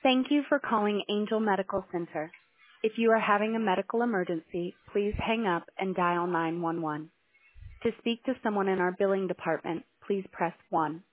Thank you for calling Angel Medical Center. If you are having a medical emergency, please hang up and dial 911. To speak to someone in our billing department, please press 1.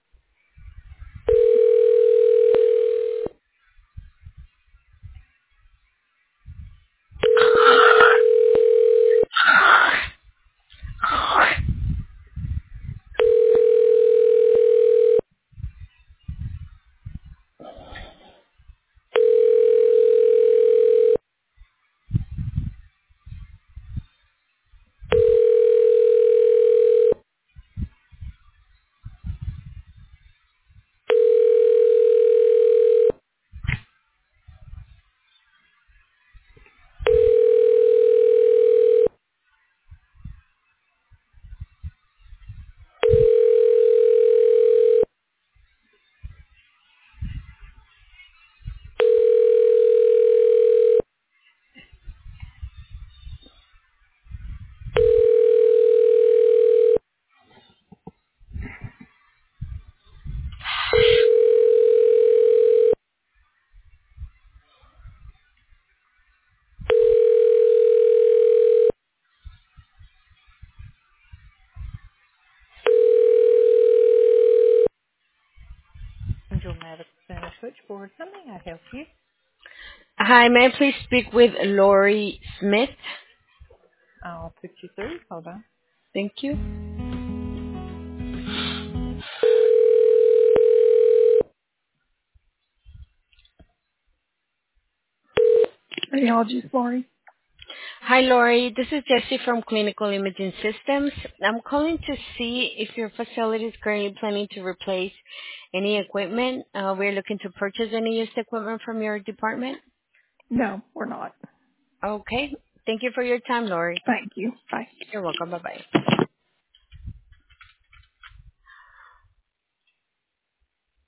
Angel Medical Center switchboard. How may I help you? Hi, may I please speak with Lori Smith? I'll put you through. Hold on. Thank you. Radiologist Lori. Hi, Lori. This is Jessie from Clinical Imaging Systems. I'm calling to see if your facility is currently planning to replace any equipment. We're looking to purchase any used equipment from your department. No, we're not. Okay. Thank you for your time, Lori. Thank you. Bye. You're welcome. Bye-bye.